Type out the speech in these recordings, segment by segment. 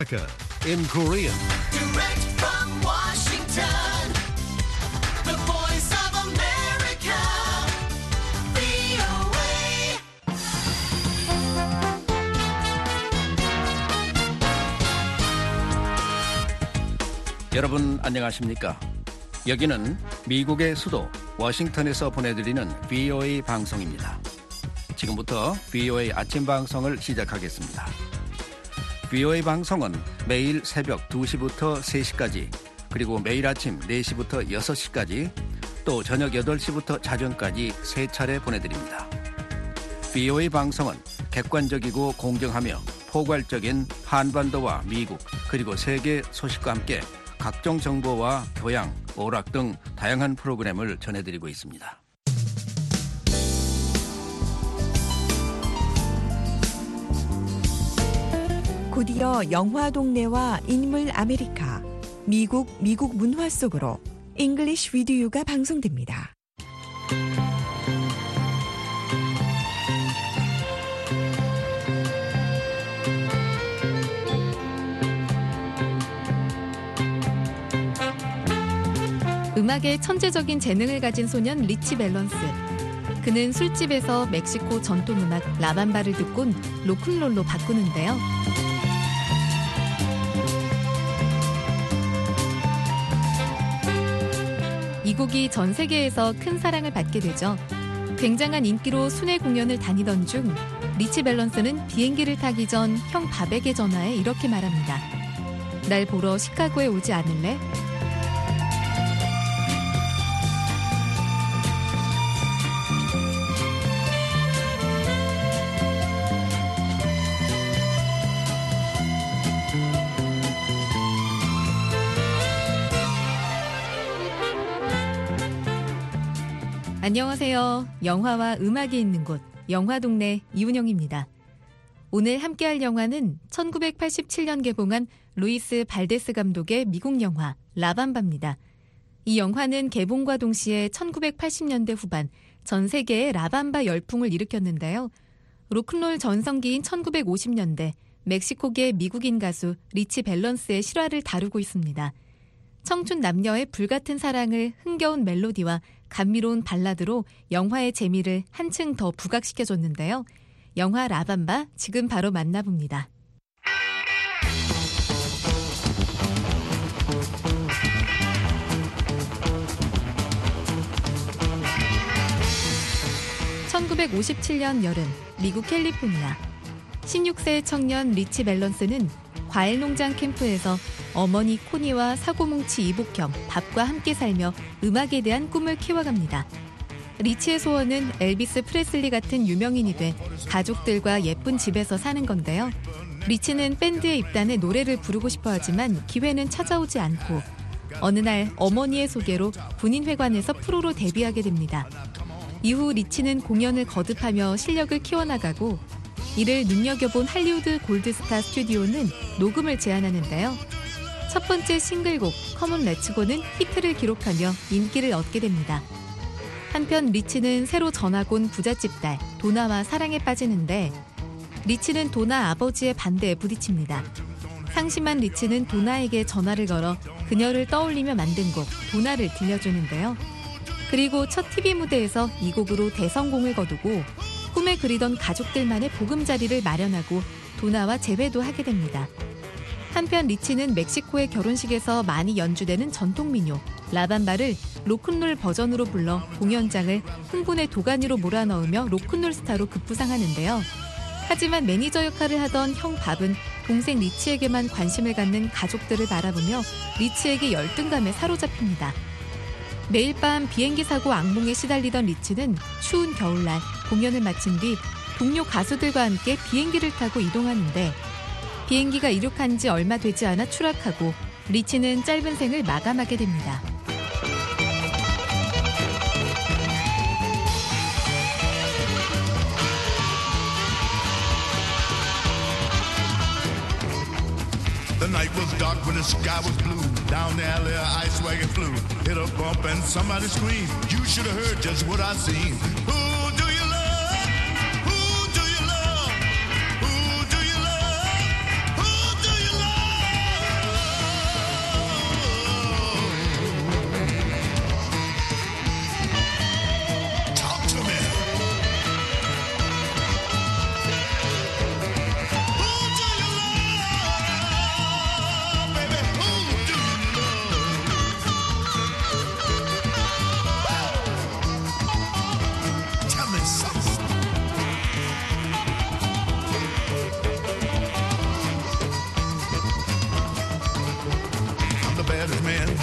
in Korean. Direct from Washington, the voice of America, VOA. 여러분 안녕하십니까? 여기는 미국의 수도 워싱턴에서 보내드리는 VOA 방송입니다. 지금부터 VOA 아침 방송을 시작하겠습니다. VOA 방송은 매일 새벽 2시부터 3시까지, 그리고 매일 아침 4시부터 6시까지, 또 저녁 8시부터 자정까지 3차례 보내드립니다. VOA 방송은 객관적이고 공정하며 포괄적인 한반도와 미국, 그리고 세계 소식과 함께 각종 정보와 교양, 오락 등 다양한 프로그램을 전해드리고 있습니다. 곧이어 영화 동네와 인물 아메리카, 미국 문화 속으로 English with You가 방송됩니다. 음악에 천재적인 재능을 가진 소년 리치 밸런스. 그는 술집에서 멕시코 전통음악 라밤바를 듣곤 로큰롤로 바꾸는데요. 이 곡이 전 세계에서 큰 사랑을 받게 되죠. 굉장한 인기로 순회 공연을 다니던 중 리치 밸런스는 비행기를 타기 전 형 밥에게 전화해 이렇게 말합니다. 날 보러 시카고에 오지 않을래? 안녕하세요. 영화와 음악이 있는 곳, 영화동네 이은영입니다. 오늘 함께할 영화는 1987년 개봉한 루이스 발데스 감독의 미국 영화 라밤바입니다. 이 영화는 개봉과 동시에 1980년대 후반 전 세계에 라밤바 열풍을 일으켰는데요. 로큰롤 전성기인 1950년대 멕시코계 미국인 가수 리치 밸런스의 실화를 다루고 있습니다. 청춘 남녀의 불같은 사랑을 흥겨운 멜로디와 감미로운 발라드로 영화의 재미를 한층 더 부각시켜줬는데요. 영화 라밤바 지금 바로 만나봅니다. (1957년) 여름 미국 캘리포니아 16세의 청년 리치 밸런스는 과일농장 캠프에서 어머니 코니와 사고뭉치 이복형 밥과 함께 살며 음악에 대한 꿈을 키워갑니다. 리치의 소원은 엘비스 프레슬리 같은 유명인이 돼 가족들과 예쁜 집에서 사는 건데요. 리치는 밴드에 입단해 노래를 부르고 싶어 하지만 기회는 찾아오지 않고 어느 날 어머니의 소개로 군인회관에서 프로로 데뷔하게 됩니다. 이후 리치는 공연을 거듭하며 실력을 키워나가고 이를 눈여겨본 할리우드 골드스타 스튜디오는 녹음을 제안하는데요. 첫 번째 싱글곡 커먼 렛츠고는 히트를 기록하며 인기를 얻게 됩니다. 한편 리치는 새로 전학 온 부잣집 딸 도나와 사랑에 빠지는데 리치는 도나 아버지의 반대에 부딪힙니다. 상심한 리치는 도나에게 전화를 걸어 그녀를 떠올리며 만든 곡 도나를 들려주는데요. 그리고 첫 TV 무대에서 이 곡으로 대성공을 거두고 꿈에 그리던 가족들만의 보금자리를 마련하고 도나와 재회도 하게 됩니다. 한편 리치는 멕시코의 결혼식에서 많이 연주되는 전통 민요 라밤바를 로큰롤 버전으로 불러 공연장을 흥분의 도가니로 몰아넣으며 로큰롤 스타로 급부상하는데요. 하지만 매니저 역할을 하던 형 밥은 동생 리치에게만 관심을 갖는 가족들을 바라보며 리치에게 열등감에 사로잡힙니다. 매일 밤 비행기 사고 악몽에 시달리던 리치는 추운 겨울날 공연을 마친 뒤 동료 가수들과 함께 비행기를 타고 이동하는데 비행기가 이륙한 지 얼마 되지 않아 추락하고 리치는 짧은 생을 마감하게 됩니다. The night was dark when the sky was blue. Down the alley, an ice wagon flew. Hit a bump and somebody screamed. You should have heard just what I seen. Who do you love? Who do you love? Who do you love? Who do you love?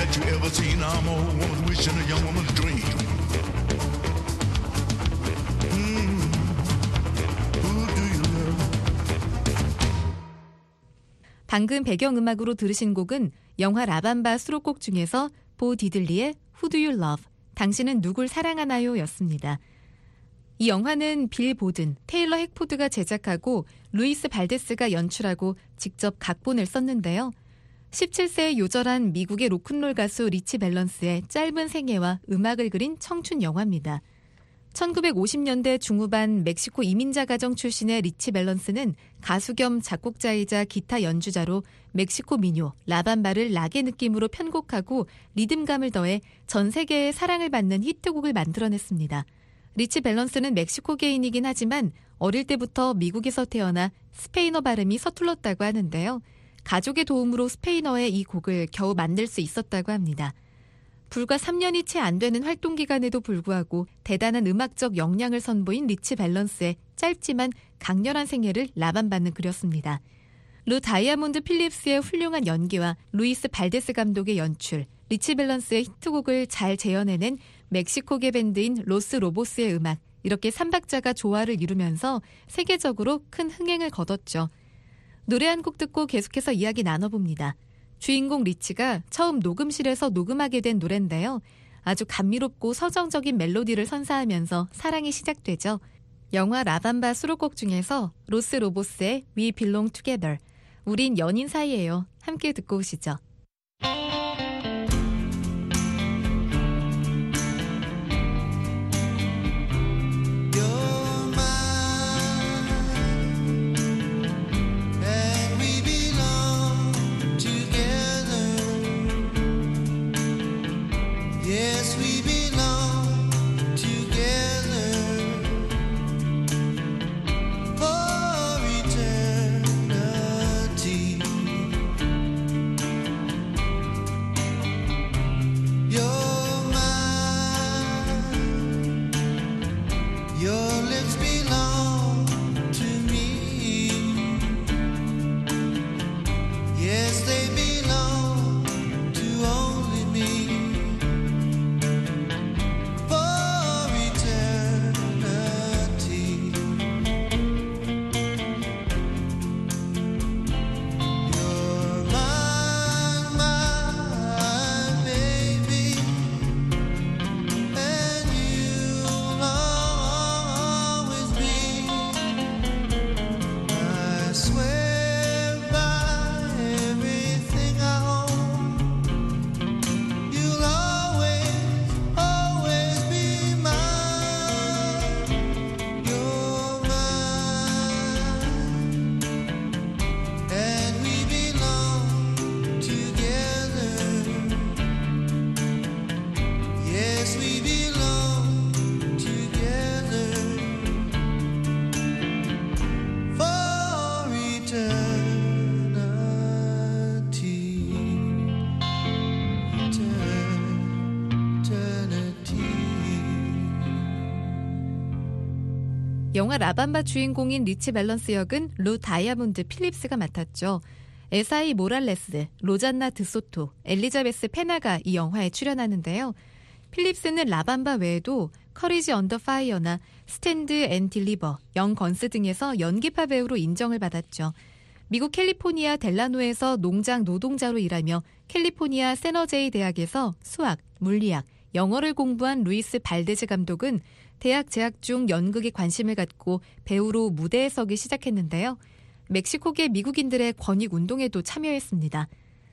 that you ever seen. I'm a old woman wishing a young woman's dream. Who do you love? 방금 배경음악으로 들으신 곡은 영화 라밤바 수록곡 중에서 보 디들리의 Who Do You Love? 당신은 누굴 사랑하나요? 였습니다. 이 영화는 빌 보든, 테일러 핵포드가 제작하고 루이스 발데스가 연출하고 직접 각본을 썼는데요. 17세의 요절한 미국의 로큰롤 가수 리치 밸런스의 짧은 생애와 음악을 그린 청춘 영화입니다. 1950년대 중후반 멕시코 이민자 가정 출신의 리치 밸런스는 가수 겸 작곡자이자 기타 연주자로 멕시코 민요 라밤바를 락의 느낌으로 편곡하고 리듬감을 더해 전 세계의 사랑을 받는 히트곡을 만들어냈습니다. 리치 밸런스는 멕시코계인이긴 하지만 어릴 때부터 미국에서 태어나 스페인어 발음이 서툴렀다고 하는데요. 가족의 도움으로 스페인어의 이 곡을 겨우 만들 수 있었다고 합니다. 불과 3년이 채 안 되는 활동 기간에도 불구하고 대단한 음악적 역량을 선보인 리치 밸런스의 짧지만 강렬한 생애를 라밤바는 그렸습니다. 루 다이아몬드 필립스의 훌륭한 연기와 루이스 발데스 감독의 연출, 리치 밸런스의 히트곡을 잘 재현해낸 멕시코계 밴드인 로스 로보스의 음악, 이렇게 3박자가 조화를 이루면서 세계적으로 큰 흥행을 거뒀죠. 노래 한 곡 듣고 계속해서 이야기 나눠봅니다. 주인공 리치가 처음 녹음실에서 녹음하게 된 노래인데요. 아주 감미롭고 서정적인 멜로디를 선사하면서 사랑이 시작되죠. 영화 라밤바 수록곡 중에서 로스 로보스의 We Belong Together, 우린 연인 사이예요. 함께 듣고 오시죠. 영화 라밤바 주인공인 리치 밸런스 역은 루 다이아몬드 필립스가 맡았죠. 에사이 모랄레스, 로잔나 드소토, 엘리자베스 페나가 이 영화에 출연하는데요. 필립스는 라밤바 외에도 커리지 언더 파이어나 스탠드 앤 딜리버, 영 건스 등에서 연기파 배우로 인정을 받았죠. 미국 캘리포니아 델라노에서 농장 노동자로 일하며 캘리포니아 세너제이 대학에서 수학, 물리학, 영어를 공부한 루이스 발데즈 감독은 대학 재학 중 연극에 관심을 갖고 배우로 무대에 서기 시작했는데요. 멕시코계 미국인들의 권익운동에도 참여했습니다.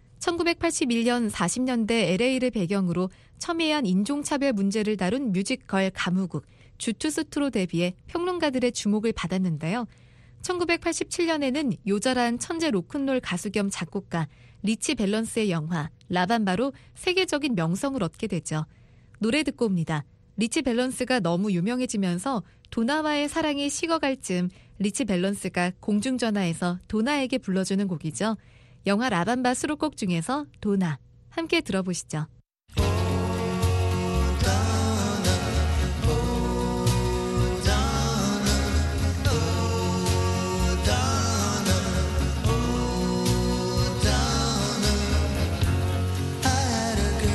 1981년 40년대 LA를 배경으로 첨예한 인종차별 문제를 다룬 뮤지컬 가무국 주투스트로 데뷔해 평론가들의 주목을 받았는데요. 1987년에는 요절한 천재 로큰롤 가수 겸 작곡가 리치 밸런스의 영화 라밤바로 세계적인 명성을 얻게 되죠. 노래 듣고 옵니다. 리치 밸런스가 너무 유명해지면서 도나와의 사랑이 식어갈 즈음 리치 밸런스가 공중전화에서 도나에게 불러주는 곡이죠. 영화 라밤바 수록곡 중에서 도나, 함께 들어보시죠. I had a girl.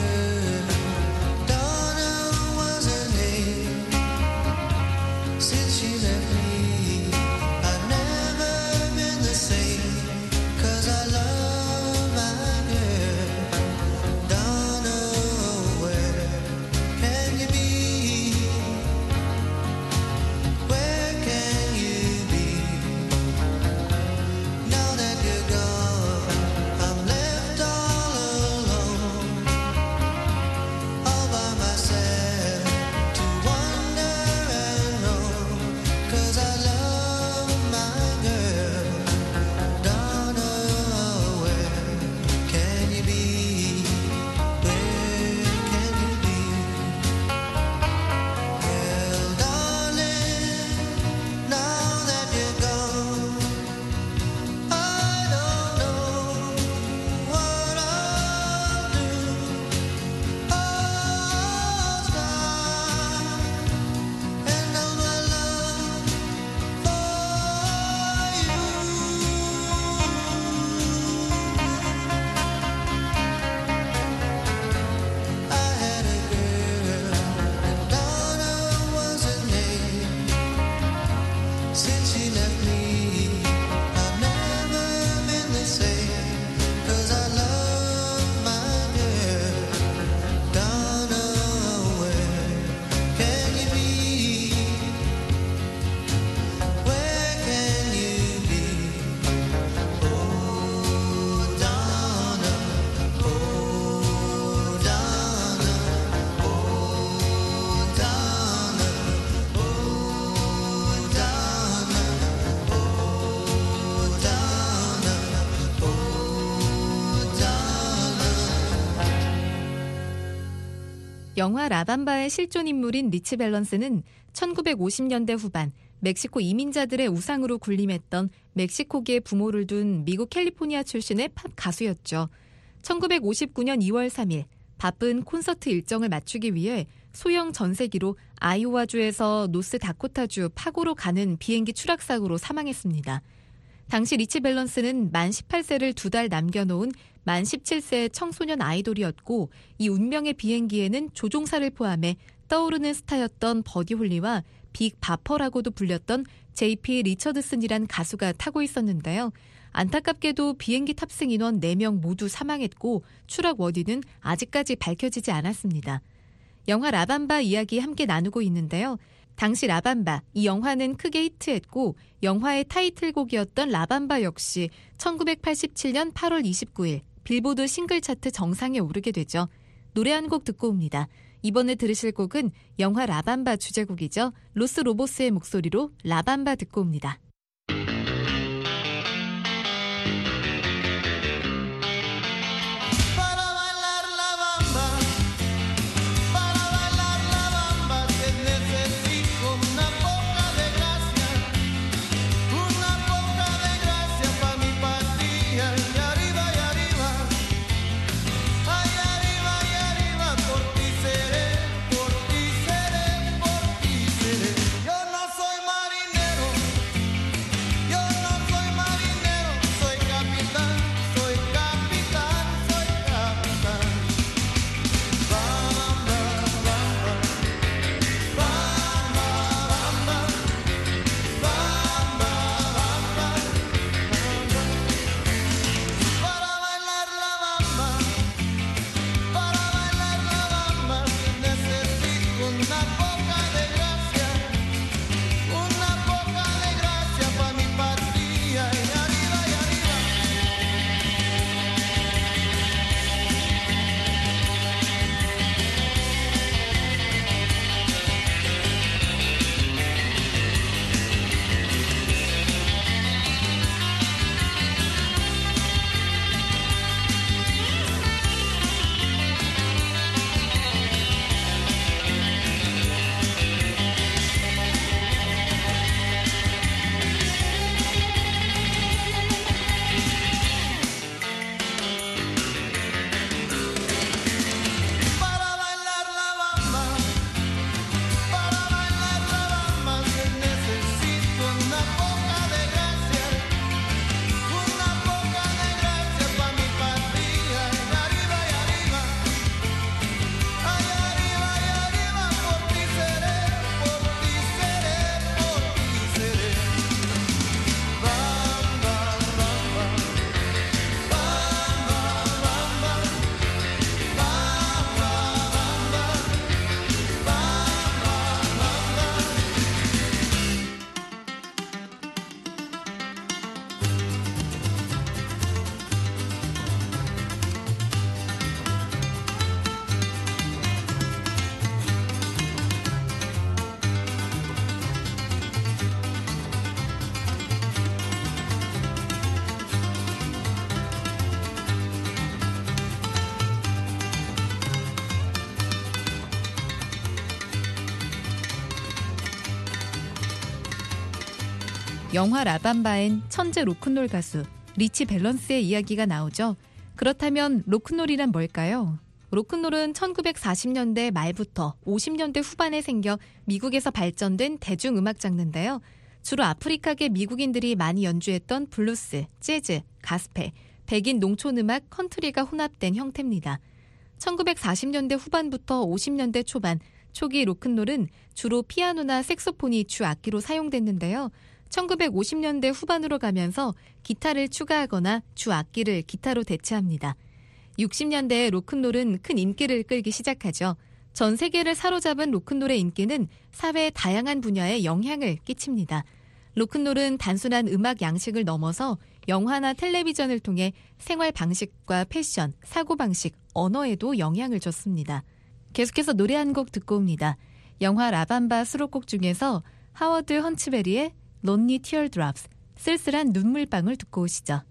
영화 라밤바의 실존 인물인 리치 밸런스는 1950년대 후반 멕시코 이민자들의 우상으로 군림했던 멕시코계의 부모를 둔 미국 캘리포니아 출신의 팝 가수였죠. 1959년 2월 3일 바쁜 콘서트 일정을 맞추기 위해 소형 전세기로 아이오와주에서 노스다코타주 파고로 가는 비행기 추락사고로 사망했습니다. 당시 리치 밸런스는 만 18세를 2달 남겨놓은 만 17세의 청소년 아이돌이었고 이 운명의 비행기에는 조종사를 포함해 떠오르는 스타였던 버디 홀리와 빅 바퍼라고도 불렸던 JP 리처드슨이란 가수가 타고 있었는데요. 안타깝게도 비행기 탑승 인원 4명 모두 사망했고 추락 원인은 아직까지 밝혀지지 않았습니다. 영화 라밤바 이야기 함께 나누고 있는데요. 당시 라밤바, 이 영화는 크게 히트했고 영화의 타이틀곡이었던 라밤바 역시 1987년 8월 29일 빌보드 싱글 차트 정상에 오르게 되죠. 노래 한 곡 듣고 옵니다. 이번에 들으실 곡은 영화 라밤바 주제곡이죠. 로스 로보스의 목소리로 라밤바 듣고 옵니다. 영화 라밤바엔 천재 로큰롤 가수 리치 밸런스의 이야기가 나오죠. 그렇다면 로큰롤이란 뭘까요? 로큰롤은 1940년대 말부터 50년대 후반에 생겨 미국에서 발전된 대중음악 장르인데요. 주로 아프리카계 미국인들이 많이 연주했던 블루스, 재즈, 가스펠, 백인 농촌음악, 컨트리가 혼합된 형태입니다. 1940년대 후반부터 50년대 초반, 초기 로큰롤은 주로 피아노나 색소폰이 주 악기로 사용됐는데요. 1950년대 후반으로 가면서 기타를 추가하거나 주 악기를 기타로 대체합니다. 60년대에 로큰롤은 큰 인기를 끌기 시작하죠. 전 세계를 사로잡은 로큰롤의 인기는 사회의 다양한 분야에 영향을 끼칩니다. 로큰롤은 단순한 음악 양식을 넘어서 영화나 텔레비전을 통해 생활 방식과 패션, 사고방식, 언어에도 영향을 줬습니다. 계속해서 노래 한 곡 듣고 옵니다. 영화 라밤바 수록곡 중에서 하워드 헌츠베리의 Lonely Teardrops, 쓸쓸한 눈물방울 듣고 오시죠.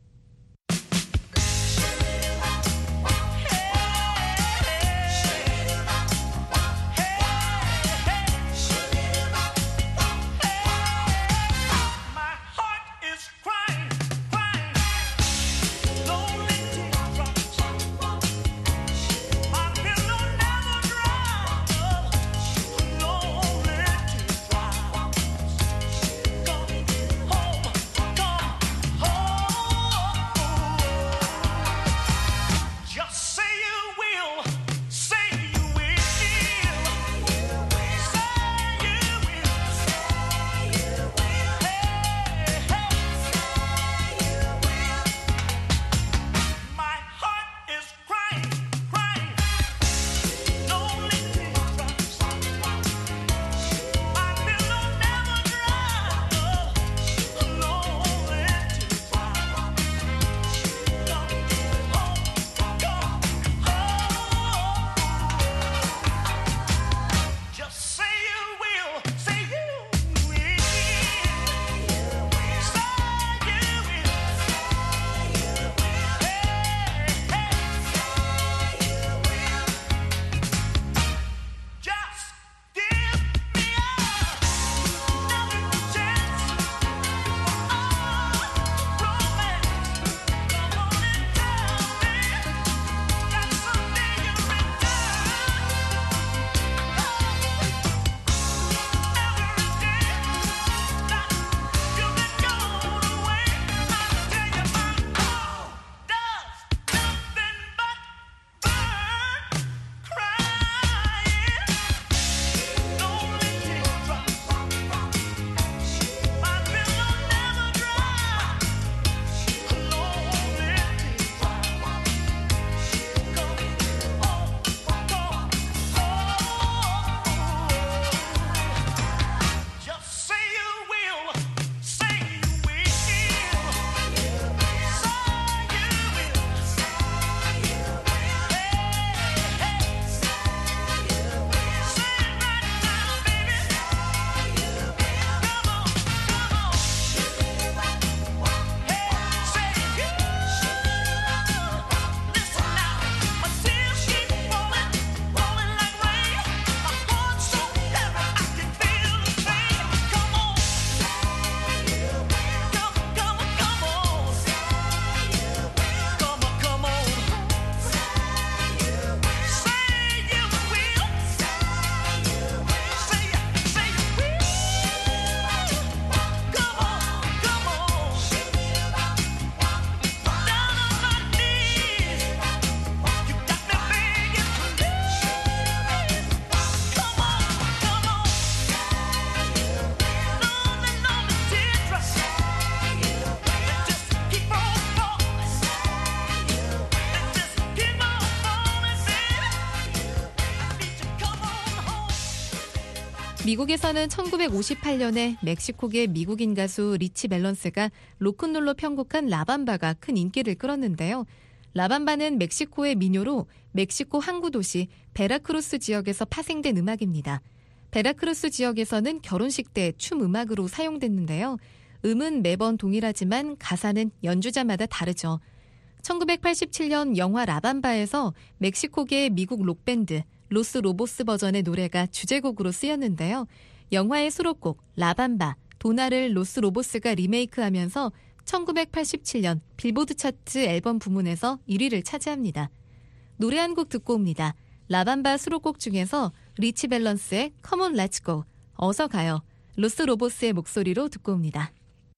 미국에서는 1958년에 멕시코계 미국인 가수 리치 밸런스가 로큰롤로 편곡한 라밤바가 큰 인기를 끌었는데요. 라밤바는 멕시코의 민요로 멕시코 항구 도시 베라크루스 지역에서 파생된 음악입니다. 베라크루스 지역에서는 결혼식 때 춤 음악으로 사용됐는데요. 음은 매번 동일하지만 가사는 연주자마다 다르죠. 1987년 영화 라밤바에서 멕시코계의 미국 록밴드 로스 로보스 버전의 노래가 주제곡으로 쓰였는데요. 영화의 수록곡 라밤바, 도나를 로스 로보스가 리메이크하면서 1987년 빌보드 차트 앨범 부문에서 1위를 차지합니다. 노래 한 곡 듣고 옵니다. 라밤바 수록곡 중에서 리치 밸런스의 Come on Let's Go, 어서 가요, 로스 로보스의 목소리로 듣고 옵니다.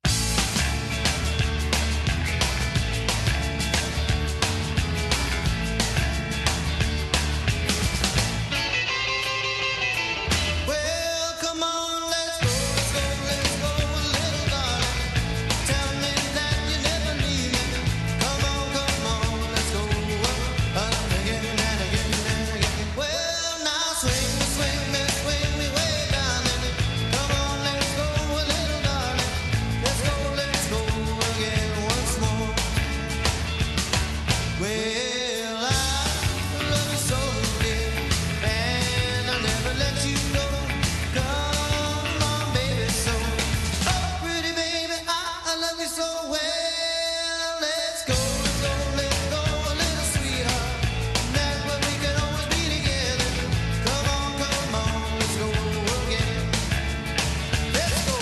Well, come on, let's go, let's go, little darling. Tell me that you never leave me. Come on, let's go, again and again and again. Well, now swing me way down in it. Come on, let's go, little darling. Let's go again once more. Well, I love you so, dear, and I'll never let you go. Come on, baby, so oh, pretty baby, I love you so well. Let's go, little sweetheart. That's where we can always be together. Come on, let's go again. Let's go.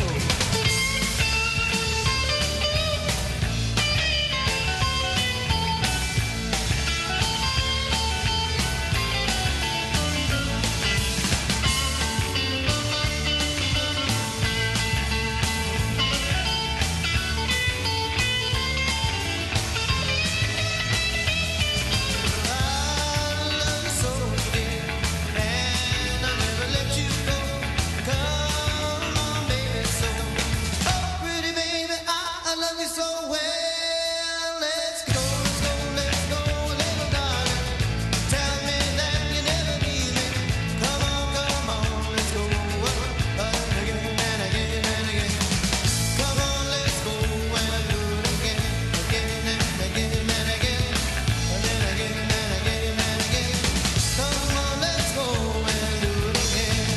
I love you so, dear, and I'll never let you go. Come on, baby, so oh, pretty baby, I love you so well. Let's go, little darling. Tell me that you never leave me. Come on, let's go again and again and again. Come on, let's go and do it again and again and again. And then again and again and again. Come on, let's go and do it again.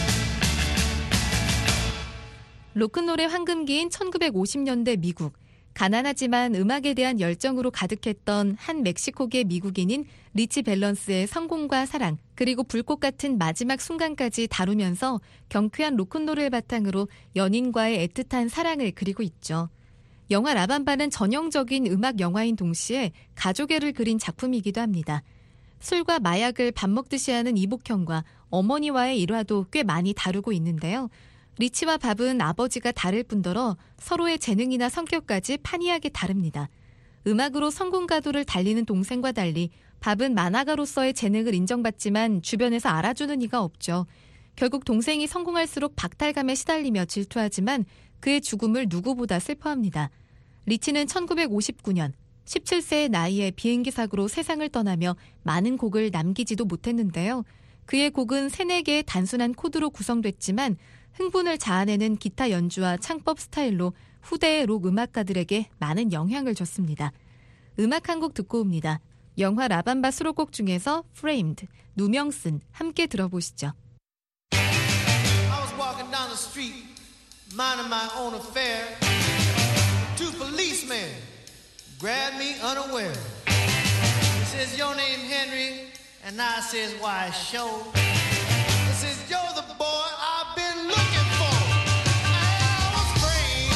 로큰롤의 황금기인 1950년대 미국. 가난하지만 음악에 대한 열정으로 가득했던 한 멕시코계 미국인인 리치 밸런스의 성공과 사랑, 그리고 불꽃 같은 마지막 순간까지 다루면서 경쾌한 로큰롤을 바탕으로 연인과의 애틋한 사랑을 그리고 있죠. 영화 라밤바는 전형적인 음악 영화인 동시에 가족애를 그린 작품이기도 합니다. 술과 마약을 밥 먹듯이 하는 이복형과 어머니와의 일화도 꽤 많이 다루고 있는데요. 리치와 밥은 아버지가 다를 뿐더러 서로의 재능이나 성격까지 판이하게 다릅니다. 음악으로 성공 가도를 달리는 동생과 달리 밥은 만화가로서의 재능을 인정받지만 주변에서 알아주는 이가 없죠. 결국 동생이 성공할수록 박탈감에 시달리며 질투하지만 그의 죽음을 누구보다 슬퍼합니다. 리치는 1959년 17세의 나이에 비행기 사고로 세상을 떠나며 많은 곡을 남기지도 못했는데요. 그의 곡은 3-4개의 단순한 코드로 구성됐지만 흥분을 자아내는 기타 연주와 창법 스타일로 후대의 록 음악가들에게 많은 영향을 줬습니다. 음악 한 곡 듣고 옵니다. 영화 라밤바 수록곡 중에서 Framed, 누명 쓴, 함께 들어보시죠. I was walking down the street, minding my own affair. Two policemen grabbed me unaware. He says, "Your name Henry?" And I says, "Why, sure." He says, "You're the boy I've been looking for." I was framed.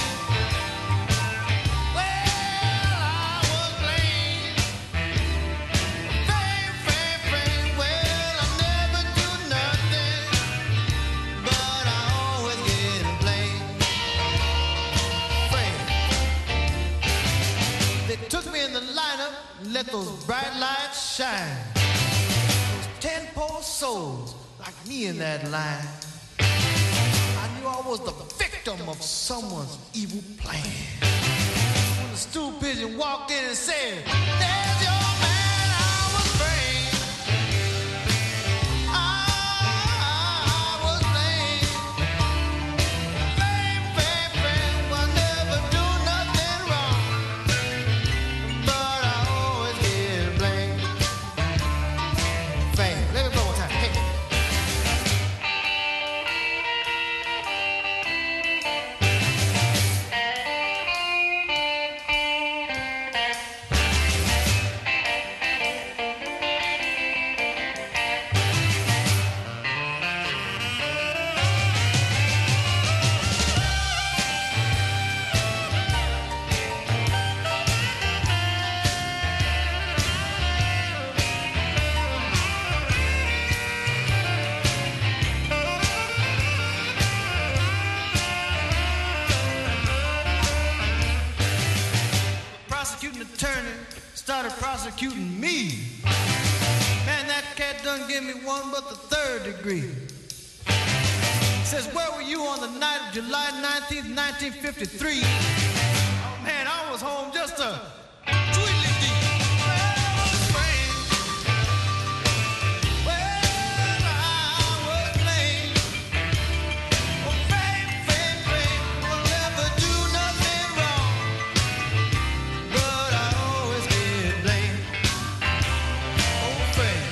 Well, I was blamed. Framed. Well, I never do nothing, but I always get blamed. Framed. They took me in the lineup, let those bright lights shine. Those 10 poor souls like me in that line. I knew I was the victim of someone's evil plan. When the stool pigeon walked in and said, "There's your man," I was framed. I was blamed. prosecuting me. Man, that cat done give me one but the third degree. Says, where were you on the night of July 19th, 1953? Oh, man, I was home just a tweedly dee. Well, spring. Well, I was lame. Oh, fame will never do nothing wrong. But I always get blamed. Oh, fame.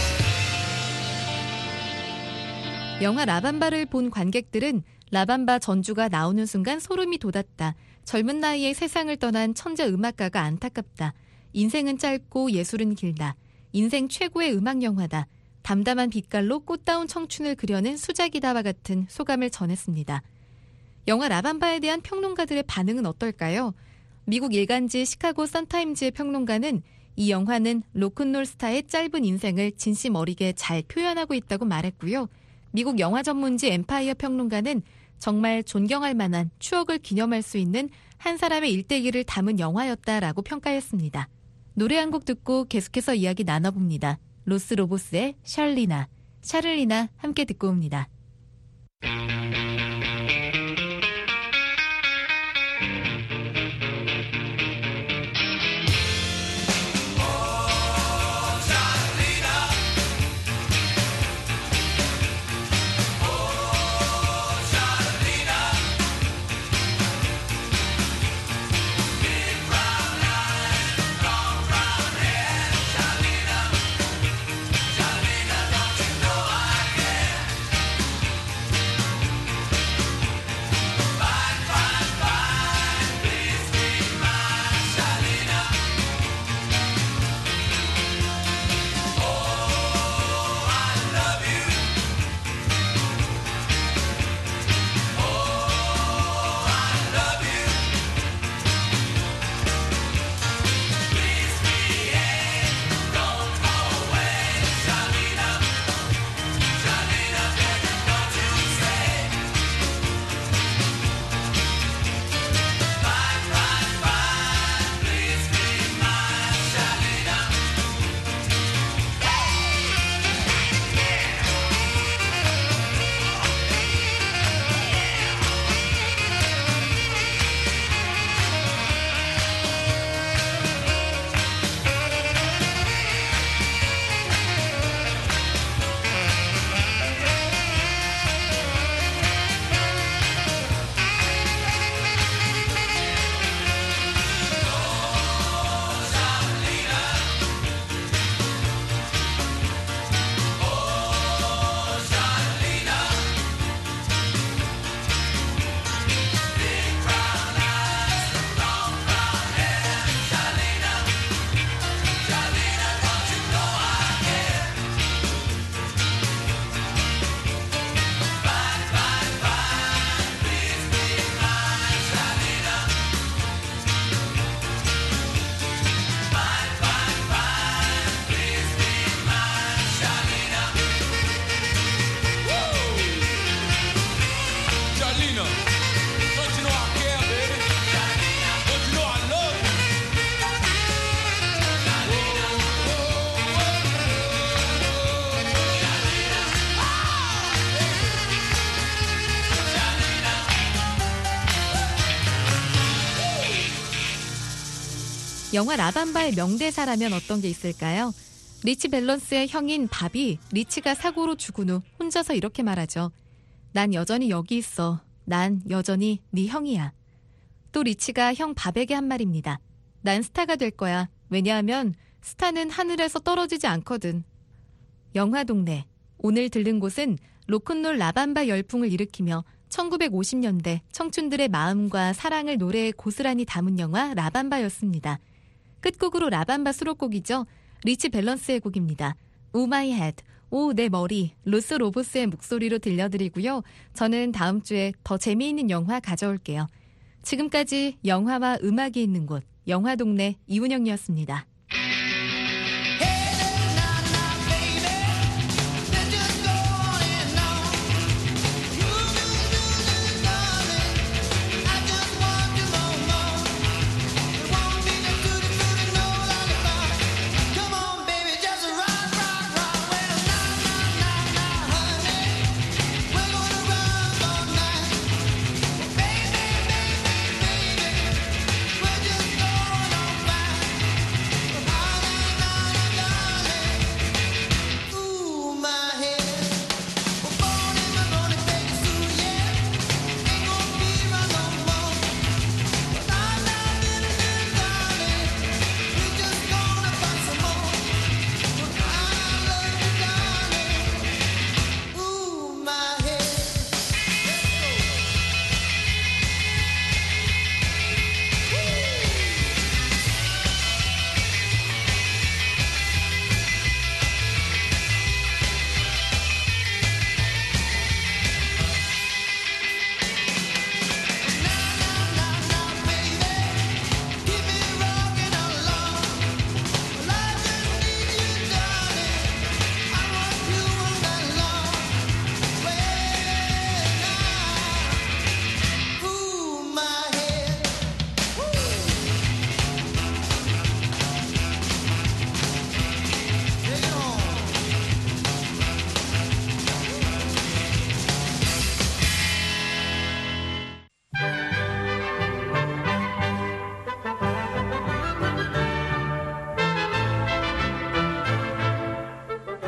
영화 라밤바를 본 관객들은 라밤바 전주가 나오는 순간 소름이 돋았다. 젊은 나이에 세상을 떠난 천재 음악가가 안타깝다. 인생은 짧고 예술은 길다. 인생 최고의 음악 영화다. 담담한 빛깔로 꽃다운 청춘을 그려낸 수작이다와 같은 소감을 전했습니다. 영화 라밤바에 대한 평론가들의 반응은 어떨까요? 미국 일간지 시카고 선타임즈의 평론가는 이 영화는 로큰롤 스타의 짧은 인생을 진심 어리게 잘 표현하고 있다고 말했고요. 미국 영화 전문지 엠파이어 평론가는 정말 존경할 만한 추억을 기념할 수 있는 한 사람의 일대기를 담은 영화였다라고 평가했습니다. 노래 한 곡 듣고 계속해서 이야기 나눠봅니다. 로스 로보스의 샤를리나 함께 듣고 옵니다. 영화 라밤바의 명대사라면 어떤 게 있을까요? 리치 밸런스의 형인 밥이 리치가 사고로 죽은 후 혼자서 이렇게 말하죠. 난 여전히 여기 있어. 난 여전히 네 형이야. 또 리치가 형 밥에게 한 말입니다. 난 스타가 될 거야. 왜냐하면 스타는 하늘에서 떨어지지 않거든. 영화동네. 오늘 들른 곳은 로큰롤 라밤바 열풍을 일으키며 1950년대 청춘들의 마음과 사랑을 노래에 고스란히 담은 영화 라밤바였습니다. 끝곡으로 라밤바 수록곡이죠. 리치 밸런스의 곡입니다. 오 마이 헤드, 오 내 머리, 로스 로보스의 목소리로 들려드리고요. 저는 다음 주에 더 재미있는 영화 가져올게요. 지금까지 영화와 음악이 있는 곳, 영화동네 이운영이었습니다.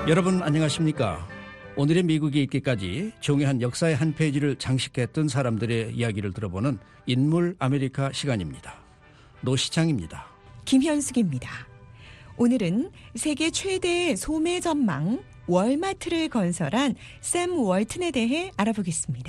여러분 안녕하십니까? 오늘의 미국이 있기까지 중요한 역사의 한 페이지를 장식했던 사람들의 이야기를 들어보는 인물 아메리카 시간입니다. 노시창입니다. 김현숙입니다. 오늘은 세계 최대의 소매 전망 월마트를 건설한 샘 월튼에 대해 알아보겠습니다.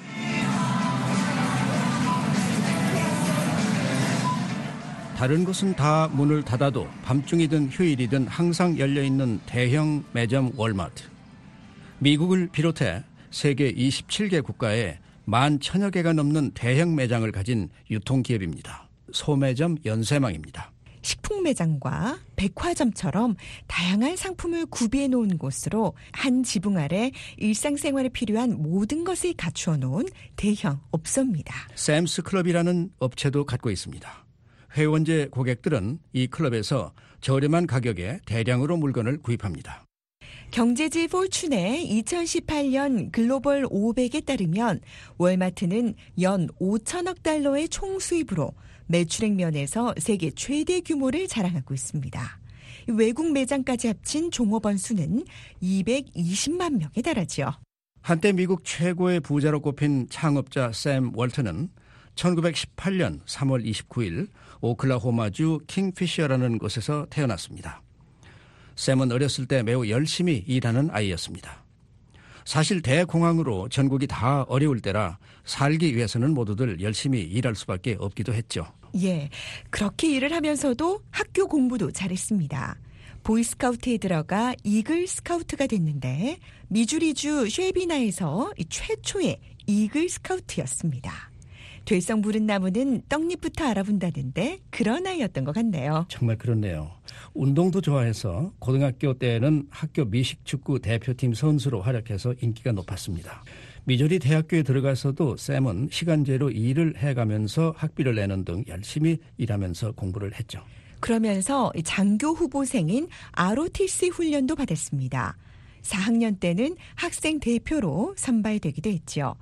다른 곳은 다 문을 닫아도 밤중이든 휴일이든 항상 열려있는 대형 매점 월마트. 미국을 비롯해 세계 27개 국가에 11,000여 개가 넘는 대형 매장을 가진 유통기업입니다. 소매점 연쇄망입니다. 식품 매장과 백화점처럼 다양한 상품을 구비해 놓은 곳으로 한 지붕 아래 일상생활에 필요한 모든 것을 갖추어 놓은 대형 업소입니다. 샘스 클럽이라는 업체도 갖고 있습니다. 회원제 고객들은 이 클럽에서 저렴한 가격에 대량으로 물건을 구입합니다. 경제지 포춘의 2018년 글로벌 500에 따르면 월마트는 연 5천억 달러의 총 수입으로 매출액 면에서 세계 최대 규모를 자랑하고 있습니다. 외국 매장까지 합친 종업원 수는 220만 명에 달하죠. 한때 미국 최고의 부자로 꼽힌 창업자 샘 월튼은 1918년 3월 29일 오클라호마주 킹피셔라는 곳에서 태어났습니다. 샘은 어렸을 때 매우 열심히 일하는 아이였습니다. 사실 대공황으로 전국이 다 어려울 때라 살기 위해서는 모두들 열심히 일할 수밖에 없기도 했죠. 예, 그렇게 일을 하면서도 학교 공부도 잘했습니다. 보이스카우트에 들어가 이글 스카우트가 됐는데 미주리주 쉐비나에서 최초의 이글 스카우트였습니다. 될성 부른 나무는 떡잎부터 알아본다는데 그런 아이였던 것 같네요. 정말 그렇네요. 운동도 좋아해서 고등학교 때는 학교 미식축구 대표팀 선수로 활약해서 인기가 높았습니다. 미주리 대학교에 들어가서도 샘은 시간제로 일을 해가면서 학비를 내는 등 열심히 일하면서 공부를 했죠. 그러면서 장교 후보생인 ROTC 훈련도 받았습니다. 4학년 때는 학생 대표로 선발되기도 했죠.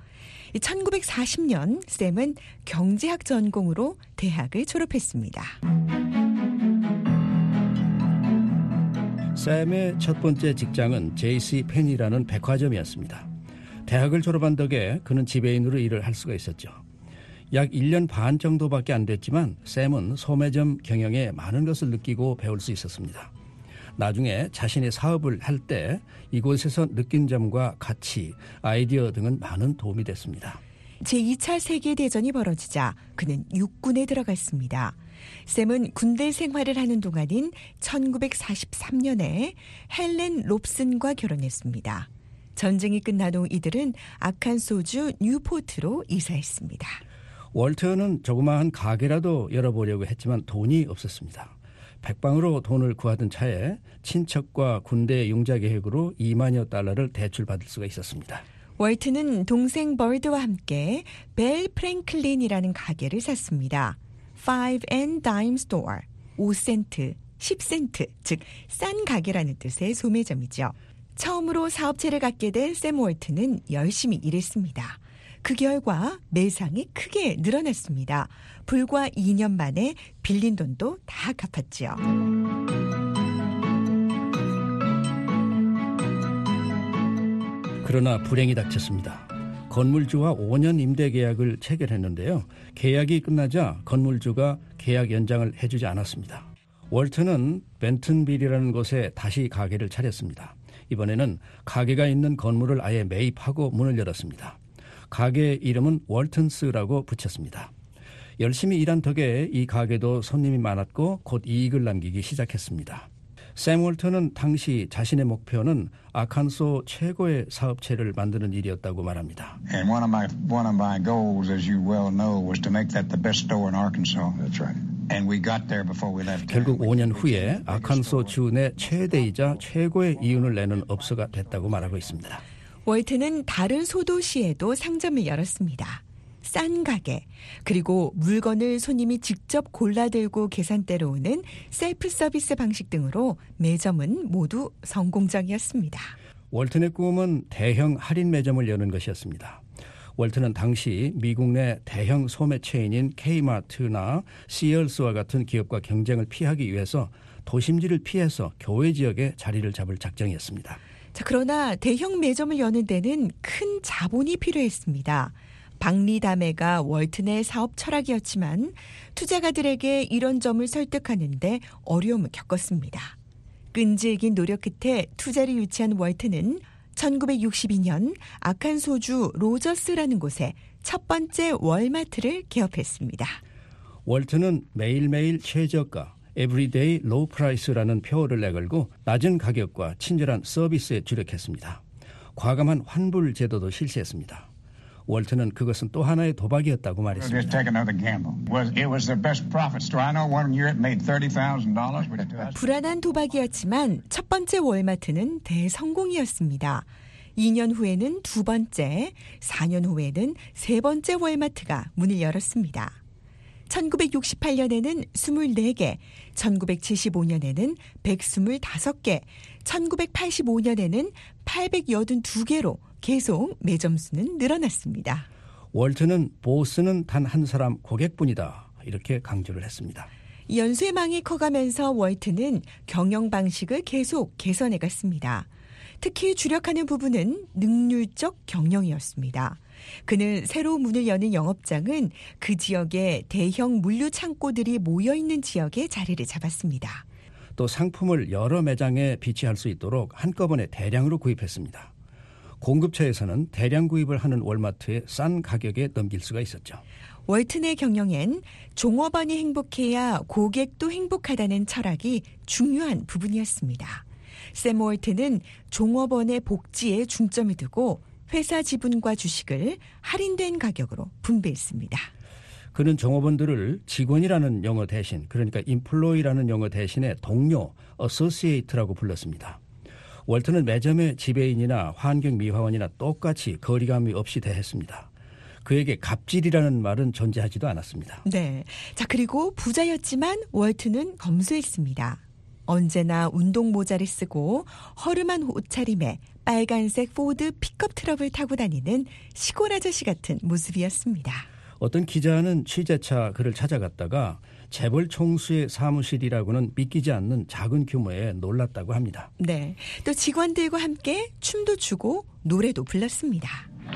1940년 샘은 경제학 전공으로 대학을 졸업했습니다. 샘의 첫 번째 직장은 JC 펜이라는 백화점이었습니다. 대학을 졸업한 덕에 그는 지배인으로 일을 할 수가 있었죠. 약 1년 반 정도밖에 안 됐지만 샘은 소매점 경영에 많은 것을 느끼고 배울 수 있었습니다. 나중에 자신의 사업을 할 때 이곳에서 느낀 점과 가치, 아이디어 등은 많은 도움이 됐습니다. 제2차 세계대전이 벌어지자 그는 육군에 들어갔습니다. 샘은 군대 생활을 하는 동안인 1943년에 헬렌 롭슨과 결혼했습니다. 전쟁이 끝난 후 이들은 아칸소주 뉴포트로 이사했습니다. 월턴은 조그마한 가게라도 열어보려고 했지만 돈이 없었습니다. 백방으로 돈을 구하던 차에 친척과 군대 융자 계획으로 2만여 달러를 대출받을 수가 있었습니다. 월튼은 동생 버드와 함께 벨 프랭클린이라는 가게를 샀습니다. 5 and dime store, 5센트, 10센트, 즉 싼 가게라는 뜻의 소매점이죠. 처음으로 사업체를 갖게 된 샘 월튼은 열심히 일했습니다. 그 결과 매상이 크게 늘어났습니다. 불과 2년 만에 빌린 돈도 다 갚았죠. 그러나 불행이 닥쳤습니다. 건물주와 5년 임대 계약을 체결했는데요. 계약이 끝나자 건물주가 계약 연장을 해주지 않았습니다. 월튼은 벤튼빌이라는 곳에 다시 가게를 차렸습니다. 이번에는 가게가 있는 건물을 아예 매입하고 문을 열었습니다. 가게 이름은 월튼스라고 붙였습니다. 열심히 일한 덕에 이 가게도 손님이 많았고 곧 이익을 남기기 시작했습니다. 샘 월튼은 당시 자신의 목표는 아칸소 최고의 사업체를 만드는 일이었다고 말합니다. And one of my goals, as you well know, was to make that the best store in Arkansas. That's right. And we got there before we left. 결국 5년 후에 아칸소 주 내 최대이자 최고의 이윤을 내는 업소가 됐다고 말하고 있습니다. 월튼은 다른 소도시에도 상점을 열었습니다. 싼 가게, 그리고 물건을 손님이 직접 골라들고 계산대로 오는 셀프 서비스 방식 등으로 매점은 모두 성공적이었습니다. 월튼의 꿈은 대형 할인 매점을 여는 것이었습니다. 월튼은 당시 미국 내 대형 소매 체인인 K마트나 시얼스와 같은 기업과 경쟁을 피하기 위해서 도심지를 피해서 교외 지역에 자리를 잡을 작정이었습니다. 자, 그러나 대형 매점을 여는 데는 큰 자본이 필요했습니다. 박리다매가 월튼의 사업 철학이었지만 투자가들에게 이런 점을 설득하는 데 어려움을 겪었습니다. 끈질긴 노력 끝에 투자를 유치한 월튼은 1962년 아칸소주 로저스라는 곳에 첫 번째 월마트를 개업했습니다. 월튼은 매일매일 최저가 에브리데이 로우 프라이스라는 표어를 내걸고 낮은 가격과 친절한 서비스에 주력했습니다. 과감한 환불 제도도 실시했습니다. 월튼은 그것은 또 하나의 도박이었다고 Just 말했습니다. take another gamble. It was their best profit store. I know one year it made $30,000, but 불안한 도박이었지만 첫 번째 월마트는 대성공이었습니다. 2년 후에는 두 번째, 4년 후에는 세 번째 월마트가 문을 열었습니다. 1968년에는 24개, 1975년에는 125개, 1985년에는 882개로 계속 매점 수는 늘어났습니다. 월튼은 보스는 단 한 사람 고객뿐이다 이렇게 강조를 했습니다. 연쇄 망이 커가면서 월튼은 경영 방식을 계속 개선해 갔습니다. 특히 주력하는 부분은 능률적 경영이었습니다. 그는 새로 문을 여는 영업장은 그 지역에 대형 물류 창고들이 모여있는 지역에 자리를 잡았습니다. 또 상품을 여러 매장에 비치할 수 있도록 한꺼번에 대량으로 구입했습니다. 공급처에서는 대량 구입을 하는 월마트에 싼 가격에 넘길 수가 있었죠. 월튼의 경영엔 종업원이 행복해야 고객도 행복하다는 철학이 중요한 부분이었습니다. 샘 월튼은 종업원의 복지에 중점을 두고 회사 지분과 주식을 할인된 가격으로 분배했습니다. 그는 종업원들을 직원이라는 용어 대신, 그러니까 인플로이라는 용어 대신에 동료, 어소시에이트라고 불렀습니다. 월튼은 매점의 지배인이나 환경미화원이나 똑같이 거리감이 없이 대했습니다. 그에게 갑질이라는 말은 존재하지도 않았습니다. 네. 자, 그리고 부자였지만 월튼은 검소했습니다. 언제나 운동 모자를 쓰고 허름한 옷차림에 빨간색 포드 픽업 트럭을 타고 다니는 시골 아저씨 같은 모습이었습니다. 어떤 기자는 취재차 그를 찾아갔다가 재벌 총수의 사무실이라고는 믿기지 않는 작은 규모에 놀랐다고 합니다. 네. 또 직원들과 함께 춤도 추고 노래도 불렀습니다.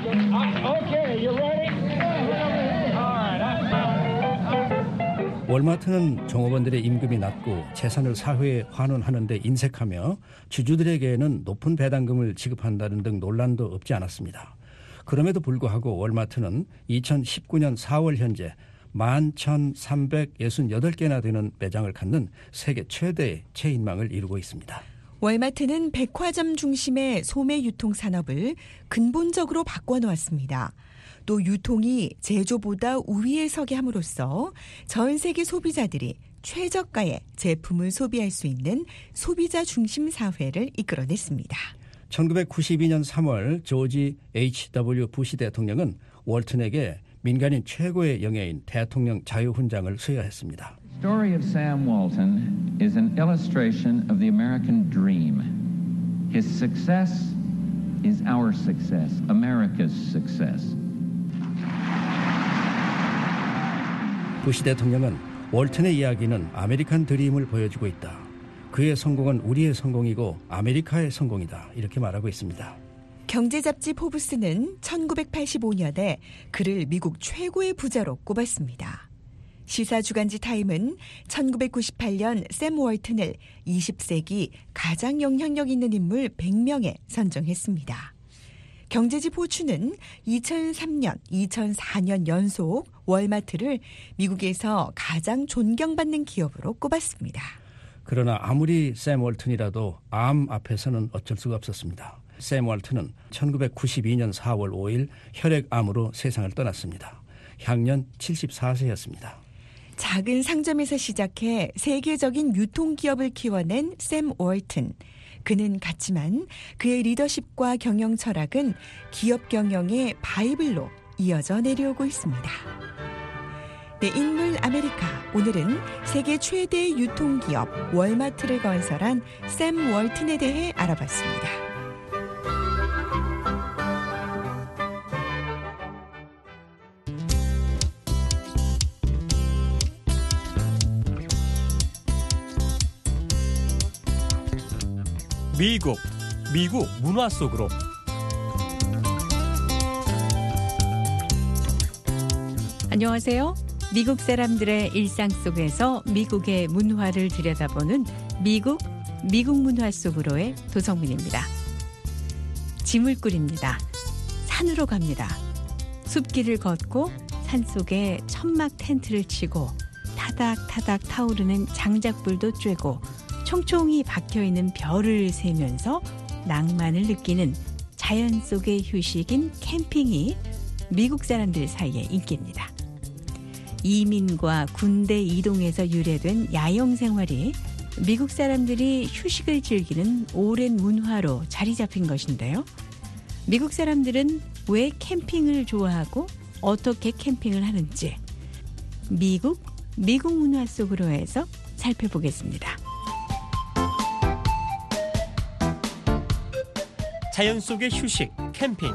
월마트는 종업원들의 임금이 낮고 재산을 사회에 환원하는 데 인색하며 주주들에게는 높은 배당금을 지급한다는 등 논란도 없지 않았습니다. 그럼에도 불구하고 월마트는 2019년 4월 현재 11,368개나 되는 매장을 갖는 세계 최대의 체인망을 이루고 있습니다. 월마트는 백화점 중심의 소매 유통 산업을 근본적으로 바꿔놓았습니다. 또 유통이 제조보다 우위에 서게 함으로써 전 세계 소비자들이 최저가의 제품을 소비할 수 있는 소비자 중심 사회를 이끌어냈습니다. 1992년 3월 조지 H.W. 부시 대통령은 월튼에게 민간인 최고의 영예인 대통령 자유훈장을 수여했습니다. The story of Sam Walton is an illustration of the American dream. His success is our success, America's success. 부시 대통령은 월튼의 이야기는 아메리칸 드림을 보여주고 있다. 그의 성공은 우리의 성공이고 아메리카의 성공이다. 이렇게 말하고 있습니다. 경제잡지 포브스는 1985년에 그를 미국 최고의 부자로 꼽았습니다. 시사주간지 타임은 1998년 샘 월튼을 20세기 가장 영향력 있는 인물 100명에 선정했습니다. 경제지 포춘은 2003년, 2004년 연속 월마트를 미국에서 가장 존경받는 기업으로 꼽았습니다. 그러나 아무리 샘 월튼이라도 암 앞에서는 어쩔 수가 없었습니다. 샘 월튼은 1992년 4월 5일 혈액암으로 세상을 떠났습니다. 향년 74세였습니다. 작은 상점에서 시작해 세계적인 유통기업을 키워낸 샘 월튼. 그는 같지만 그의 리더십과 경영 철학은 기업 경영의 바이블로 이어져 내려오고 있습니다. 네, 인물 아메리카. 오늘은 세계 최대 유통기업 월마트를 건설한 샘 월튼에 대해 알아봤습니다. 미국 문화 속으로. 안녕하세요. 미국 사람들의 일상 속에서 미국의 문화를 들여다보는 미국 문화 속으로의 도성민입니다. 짐을 꾸립니다. 산으로 갑니다. 숲길을 걷고 산속에 천막 텐트를 치고 타닥타닥 타오르는 장작불도 쬐고 총총히 박혀있는 별을 세면서 낭만을 느끼는 자연 속의 휴식인 캠핑이 미국 사람들 사이에 인기입니다. 이민과 군대 이동에서 유래된 야영 생활이 미국 사람들이 휴식을 즐기는 오랜 문화로 자리 잡힌 것인데요. 미국 사람들은 왜 캠핑을 좋아하고 어떻게 캠핑을 하는지 미국 문화 속으로 해서 살펴보겠습니다. 자연 속의 휴식, 캠핑.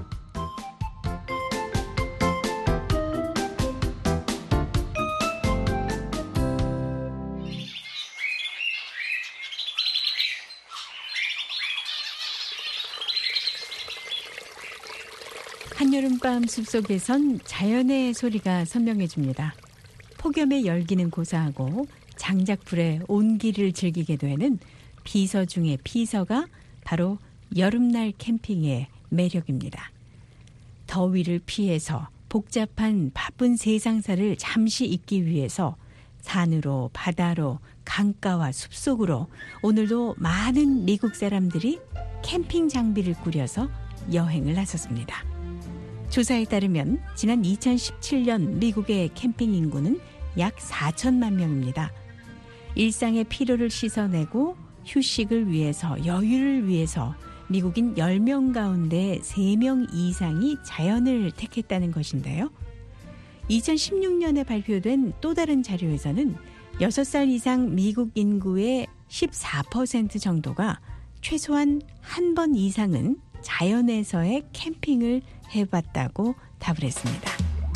한여름밤 숲속에선 자연의 소리가 선명해집니다. 폭염의 열기는 고사하고 장작불의 온기를 즐기게 되는 비서 중의 비서가 바로 여름날 캠핑의 매력입니다. 더위를 피해서 복잡한 바쁜 세상사를 잠시 잊기 위해서 산으로 바다로 강가와 숲속으로 오늘도 많은 미국 사람들이 캠핑 장비를 꾸려서 여행을 나섰습니다. 조사에 따르면 지난 2017년 미국의 캠핑 인구는 약 4천만 명입니다. 일상의 피로를 씻어내고 휴식을 위해서 여유를 위해서 미국인 10명 가운데 3명 이상이 자연을 택했다는 것인데요. 2016년에 발표된 또 다른 자료에서는 6살 이상 미국 인구의 14% 정도가 최소한 한 번 이상은 자연에서의 캠핑을 해봤다고 답을 했습니다.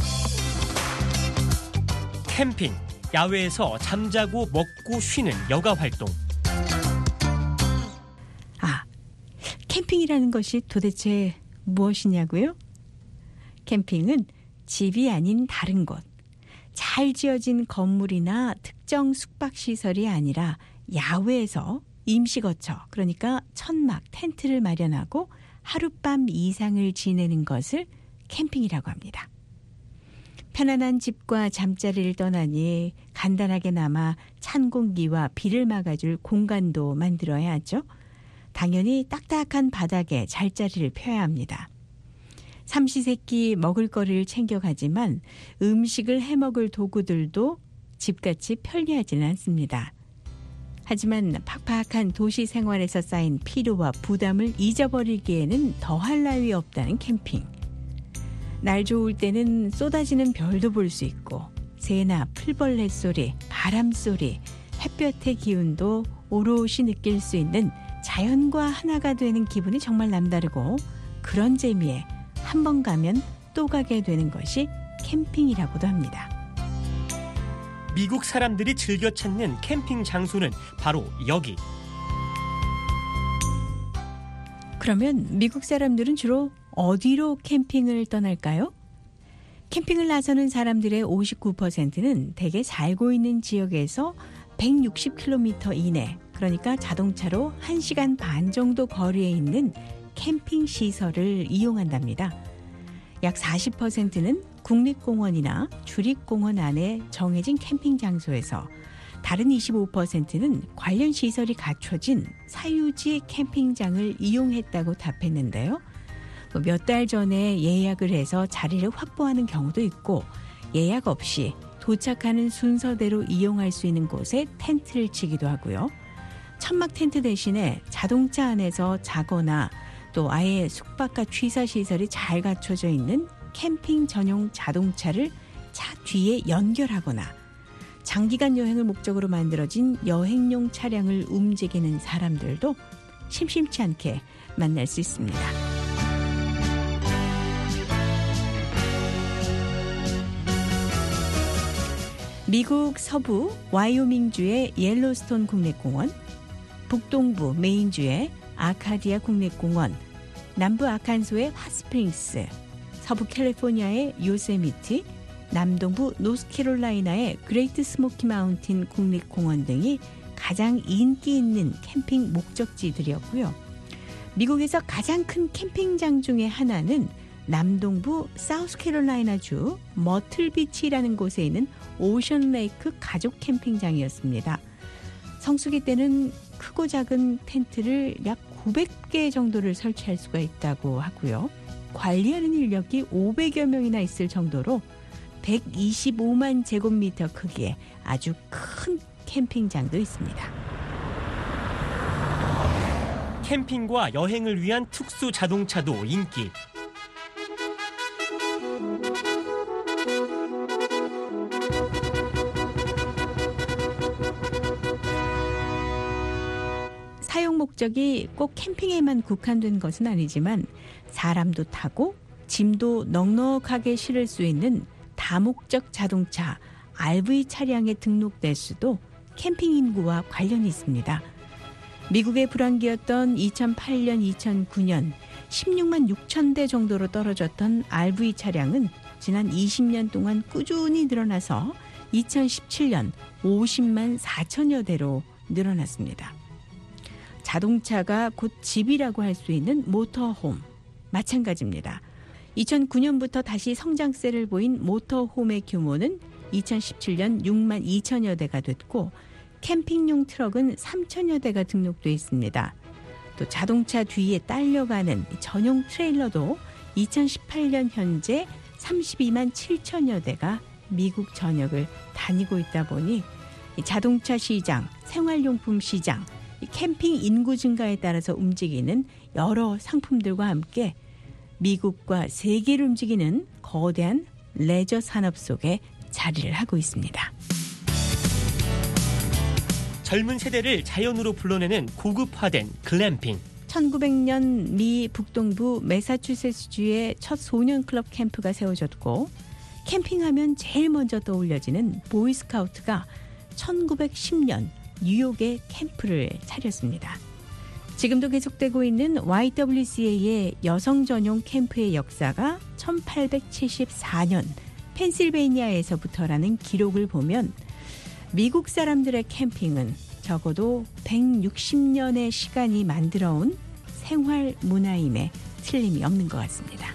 캠핑, 야외에서 잠자고 먹고 쉬는 여가 활동. 캠핑이라는 것이 도대체 무엇이냐고요? 캠핑은 집이 아닌 다른 곳, 잘 지어진 건물이나 특정 숙박시설이 아니라 야외에서 임시거처, 그러니까 천막, 텐트를 마련하고 하룻밤 이상을 지내는 것을 캠핑이라고 합니다. 편안한 집과 잠자리를 떠나니 간단하게나마 찬 공기와 비를 막아줄 공간도 만들어야 하죠. 당연히 딱딱한 바닥에 잘자리를 펴야 합니다. 삼시세끼 먹을 거리를 챙겨가지만 음식을 해먹을 도구들도 집같이 편리하지는 않습니다. 하지만 팍팍한 도시 생활에서 쌓인 피로와 부담을 잊어버리기에는 더할 나위 없다는 캠핑. 날 좋을 때는 쏟아지는 별도 볼 수 있고 새나 풀벌레 소리, 바람 소리, 햇볕의 기운도 오롯이 느낄 수 있는 자연과 하나가 되는 기분이 정말 남다르고 그런 재미에 한 번 가면 또 가게 되는 것이 캠핑이라고도 합니다. 미국 사람들이 즐겨 찾는 캠핑 장소는 바로 여기. 그러면 미국 사람들은 주로 어디로 캠핑을 떠날까요? 캠핑을 나서는 사람들의 59%는 대개 살고 있는 지역에서 160km 이내, 그러니까 자동차로 1시간 반 정도 거리에 있는 캠핑 시설을 이용한답니다. 약 40%는 국립공원이나 주립공원 안에 정해진 캠핑 장소에서, 다른 25%는 관련 시설이 갖춰진 사유지 캠핑장을 이용했다고 답했는데요. 몇 달 전에 예약을 해서 자리를 확보하는 경우도 있고 예약 없이 도착하는 순서대로 이용할 수 있는 곳에 텐트를 치기도 하고요. 천막 텐트 대신에 자동차 안에서 자거나 또 아예 숙박과 취사시설이 잘 갖춰져 있는 캠핑 전용 자동차를 차 뒤에 연결하거나 장기간 여행을 목적으로 만들어진 여행용 차량을 움직이는 사람들도 심심치 않게 만날 수 있습니다. 미국 서부 와이오밍주의 옐로스톤 국립공원, 북동부 메인주의 아카디아 국립공원, 남부 아칸소의 핫스프링스, 서부 캘리포니아의 요세미티, 남동부 노스캐롤라이나의 그레이트 스모키 마운틴 국립공원 등이 가장 인기 있는 캠핑 목적지들이었고요. 미국에서 가장 큰 캠핑장 중에 하나는 남동부 사우스캐롤라이나주 머틀비치라는 곳에 있는 오션레이크 가족 캠핑장이었습니다. 성수기 때는 크고 작은 텐트를 약 900개 정도를 설치할 수가 있다고 하고요. 관리하는 인력이 500여 명이나 있을 정도로 125만 제곱미터 크기의 아주 큰 캠핑장도 있습니다. 캠핑과 여행을 위한 특수 자동차도 인기. 사용 목적이 꼭 캠핑에만 국한된 것은 아니지만 사람도 타고 짐도 넉넉하게 실을 수 있는 다목적 자동차 RV 차량에 등록될 수도 캠핑 인구와 관련이 있습니다. 미국의 불황기였던 2008년, 2009년 16만 6천 대 정도로 떨어졌던 RV 차량은 지난 20년 동안 꾸준히 늘어나서 2017년 50만 4천여 대로 늘어났습니다. 자동차가 곧 집이라고 할 수 있는 모터홈, 마찬가지입니다. 2009년부터 다시 성장세를 보인 모터홈의 규모는 2017년 6만 2천여 대가 됐고 캠핑용 트럭은 3천여 대가 등록돼 있습니다. 또 자동차 뒤에 딸려가는 전용 트레일러도 2018년 현재 32만 7천여 대가 미국 전역을 다니고 있다 보니 자동차 시장, 생활용품 시장, 캠핑 인구 증가에 따라서 움직이는 여러 상품들과 함께 미국과 세계를 움직이는 거대한 레저 산업 속에 자리를 하고 있습니다. 젊은 세대를 자연으로 불러내는 고급화된 글램핑. 1900년 미 북동부 매사추세츠주의 첫 소년클럽 캠프가 세워졌고 캠핑하면 제일 먼저 떠올려지는 보이스카우트가 1910년 뉴욕에 캠프를 차렸습니다. 지금도 계속되고 있는 YWCA의 여성 전용 캠프의 역사가 1874년 펜실베이니아에서부터라는 기록을 보면 미국 사람들의 캠핑은 적어도 160년의 시간이 만들어온 생활 문화임에 틀림이 없는 것 같습니다.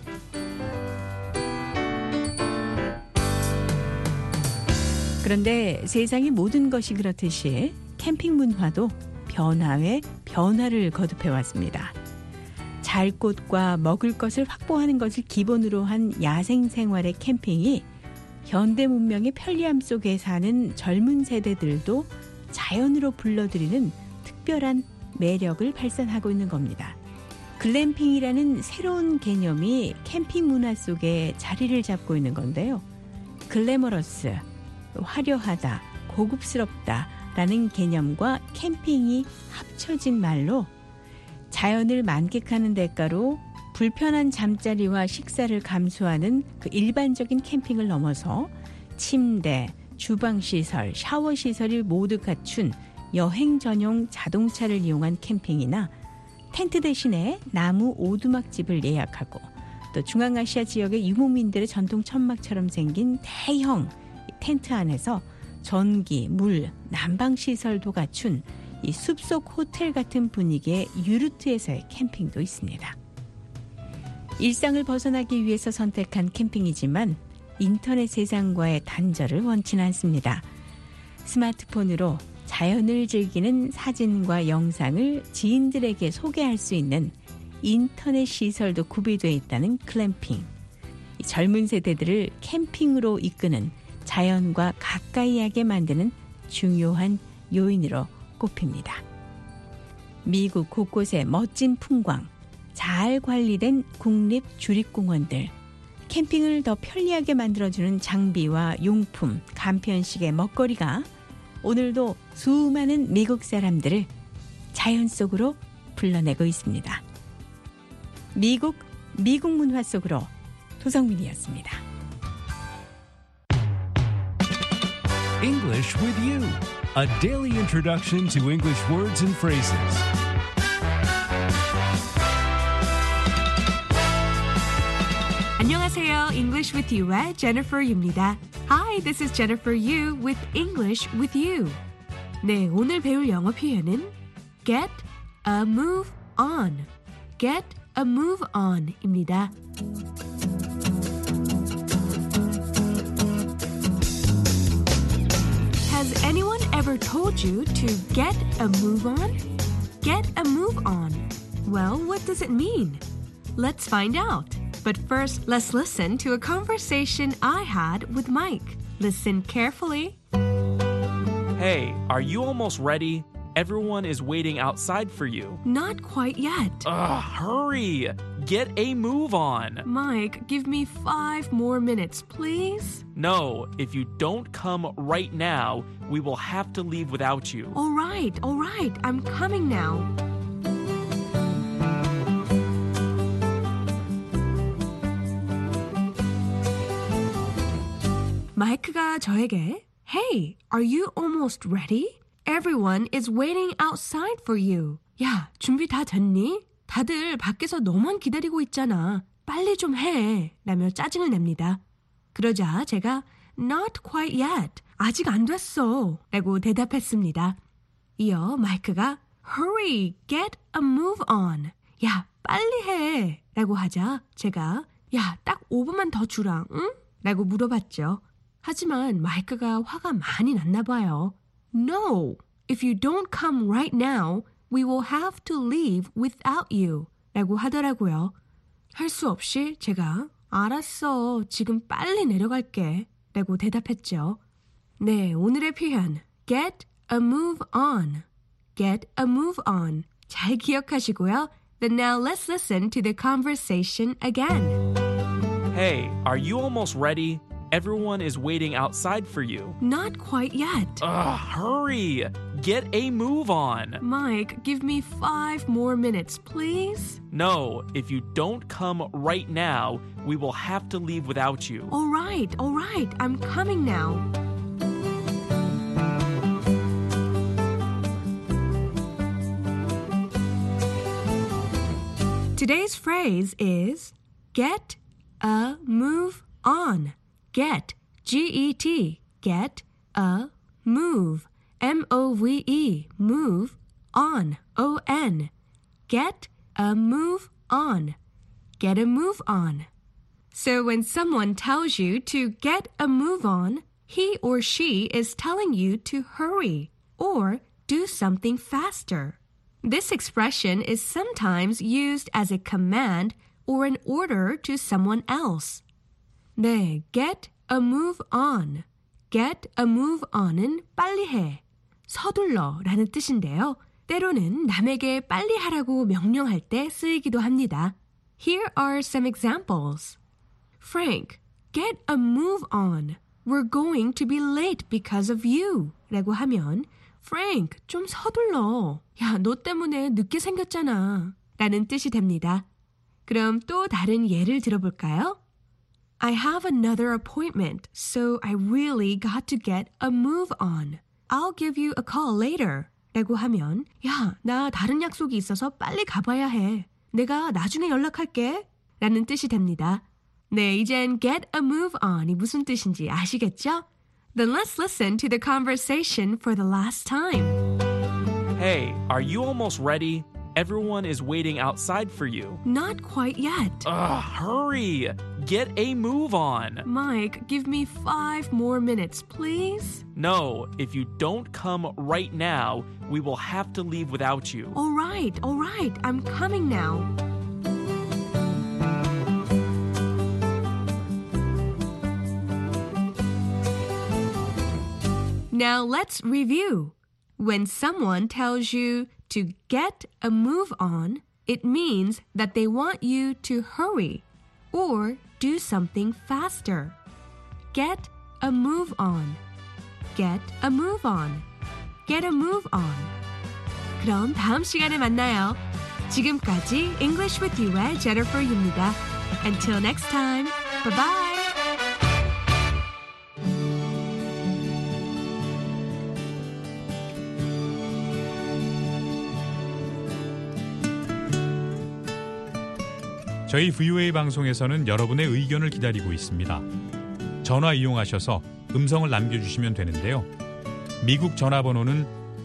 그런데 세상의 모든 것이 그렇듯이 캠핑 문화도 변화에 변화를 거듭해왔습니다. 잘 곳과 먹을 것을 확보하는 것을 기본으로 한 야생 생활의 캠핑이 현대 문명의 편리함 속에 사는 젊은 세대들도 자연으로 불러들이는 특별한 매력을 발산하고 있는 겁니다. 글램핑이라는 새로운 개념이 캠핑 문화 속에 자리를 잡고 있는 건데요. 글래머러스, 화려하다, 고급스럽다 라는 개념과 캠핑이 합쳐진 말로 자연을 만끽하는 대가로 불편한 잠자리와 식사를 감수하는 그 일반적인 캠핑을 넘어서 침대, 주방시설, 샤워시설이 모두 갖춘 여행 전용 자동차를 이용한 캠핑이나 텐트 대신에 나무 오두막집을 예약하고 또 중앙아시아 지역의 유목민들의 전통 천막처럼 생긴 대형 텐트 안에서 전기, 물, 난방시설도 갖춘 이 숲속 호텔 같은 분위기의 유르트에서의 캠핑도 있습니다. 일상을 벗어나기 위해서 선택한 캠핑이지만 인터넷 세상과의 단절을 원치는 않습니다. 스마트폰으로 자연을 즐기는 사진과 영상을 지인들에게 소개할 수 있는 인터넷 시설도 구비되어 있다는 글램핑. 젊은 세대들을 캠핑으로 이끄는 자연과 가까이 하게 만드는 중요한 요인으로 꼽힙니다. 미국 곳곳의 멋진 풍광, 잘 관리된 국립 주립공원들, 캠핑을 더 편리하게 만들어주는 장비와 용품, 간편식의 먹거리가 오늘도 수많은 미국 사람들을 자연 속으로 불러내고 있습니다. 미국 문화 속으로 도성민이었습니다. English with you, a daily introduction to English words and phrases. English with You의 Jennifer Yu입니다. Hi, this is Jennifer Yu with English with You. 네, 오늘 배울 영어 표현은 get a move on. get a move on 입니다. Has anyone ever told you to get a move on? Get a move on. Well, what does it mean? Let's find out. But first, let's listen to a conversation I had with Mike. Listen carefully. Hey, are you almost ready? Everyone is waiting outside for you. Not quite yet. Hurry! Get a move on. Mike, give me 5 more minutes, please. No, if you don't come right now, we will have to leave without you. All right, I'm coming now. 마이크가 저에게 Hey, are you almost ready? Everyone is waiting outside for you. 야, 준비 다 됐니? 다들 밖에서 너만 기다리고 있잖아. 빨리 좀 해. 라며 짜증을 냅니다. 그러자 제가 Not quite yet. 아직 안 됐어. 라고 대답했습니다. 이어 마이크가 Hurry, get a move on. 야, 빨리 해. 라고 하자 제가 야, 딱 5분만 더 주라. 응? 라고 물어봤죠. 하지만 마이크가 화가 많이 났나 봐요. No, if you don't come right now, we will have to leave without you. 라고 하더라고요. 할 수 없이 제가 알았어, 지금 빨리 내려갈게. 라고 대답했죠. 네, 오늘의 표현 get a move on. get a move on. 잘 기억하시고요. Then now let's listen to the conversation again. Hey, are you almost ready? Everyone is waiting outside for you. Not quite yet. Hurry! Get a move on. Mike, give me 5 more minutes, please. No, if you don't come right now, we will have to leave without you. All right, I'm coming now. Today's phrase is get a move on. Get, G-E-T, get a move, M-O-V-E, move, on, O-N. Get a move on. Get a move on. So when someone tells you to get a move on, he or she is telling you to hurry or do something faster. This expression is sometimes used as a command or an order to someone else. 네, get a move on. get a move on은 빨리 해, 서둘러 라는 뜻인데요. 때로는 남에게 빨리 하라고 명령할 때 쓰이기도 합니다. Here are some examples. Frank, get a move on. We're going to be late because of you. 라고 하면 Frank, 좀 서둘러. 야, 너 때문에 늦게 생겼잖아. 라는 뜻이 됩니다. 그럼 또 다른 예를 들어볼까요? I have another appointment, so I really got to get a move on. I'll give you a call later. 라고 하면 야, 나 다른 약속이 있어서 빨리 가봐야 해. 내가 나중에 연락할게. 라는 뜻이 됩니다. 네, 이젠 get a move on이 무슨 뜻인지 아시겠죠? Then let's listen to the conversation for the last time. Hey, are you almost ready? Everyone is waiting outside for you. Not quite yet. Hurry! Get a move on. Mike, give me 5 more minutes, please. No, if you don't come right now, we will have to leave without you. All right, I'm coming now. Now let's review. When someone tells you to get a move on, it means that they want you to hurry or do something faster. Get a move on. Get a move on. Get a move on. 그럼 다음 시간에 만나요. 지금까지 English with You의 Jennifer Yu입니다. Until next time. Bye-bye. 저희 VOA 방송에서는 여러분의 의견을 기다리고 있습니다. 전화 이용하셔서 음성을 남겨주시면 되는데요. 미국 전화번호는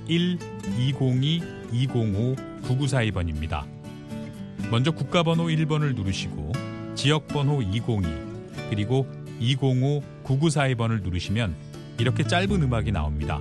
1-202-205-9942번입니다. 먼저 국가번호 1번을 누르시고 지역번호 202 그리고 205-9942번을 누르시면 이렇게 짧은 음악이 나옵니다.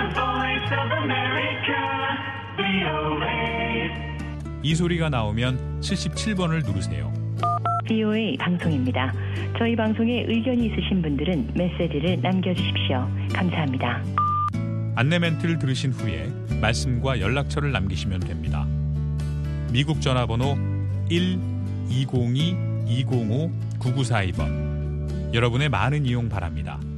이 소리가 나오면 77번을 누르세요. VOA 방송입니다. 저희 방송에 의견이 있으신 분들은 메시지를 남겨주십시오. 감사합니다. 안내 멘트를 들으신 후에 말씀과 연락처를 남기시면 됩니다. 미국 전화번호 1-202-205-9942번. 여러분의 많은 이용 바랍니다.